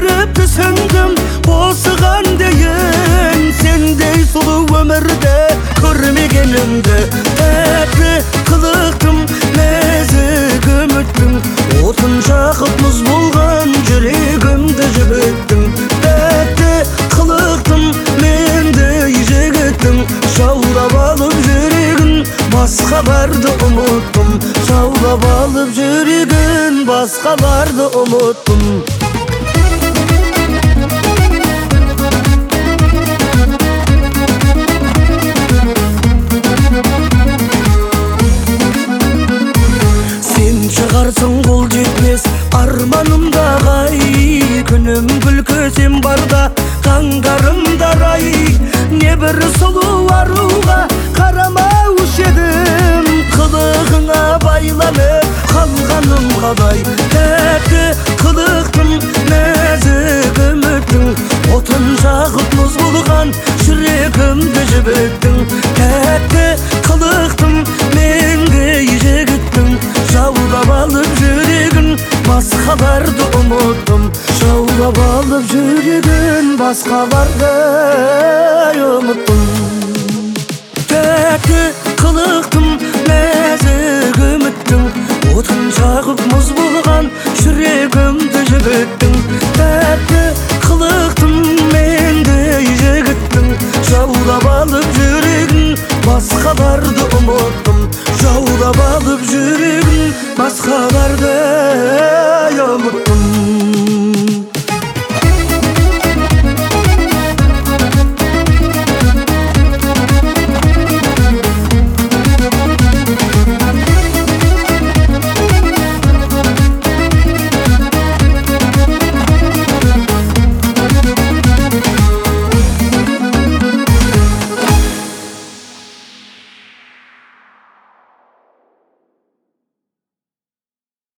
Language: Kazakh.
көріп түсіндім осыған дейін, сендей сұлу өмірде көрмегенімді. Тәтті қылықтым, нәзік үміттің отын жағып мұз болған жүрегімді жібіттің. Тәтті қылықтым, мендей жігіттің жаулап алып жүрегін, басқаларды ұмыттым. Жаулап алып жүрегін, басқаларды ұмыттым. Сен шығарсың қол жетпес арманымда ғай, күнім күлкі сен барда таңдарымда рай. Небір сұлу аруға қарамаушы едім, қылығыңа байланып қалғаным қалай. Тәтті қылықтым, нәзік үміттің отын жағып мұз болған жүрегімді жібіттің. Тәтті қылықтым, мендей жігіттің жаулап алып жүрегін, басқаларды ұмыттым. Жаулап алып жүрегін, басқаларды ұмыттым. Тәтті қылықтым, нәзік үміттің отын жағып мұз болған жүрегімді жібіттің. Тәтті қылықтым, мендей жігіттің жаулап алып жүрегін, басқаларды ұмыттым. Жаулап алып жүрегін, басқаларды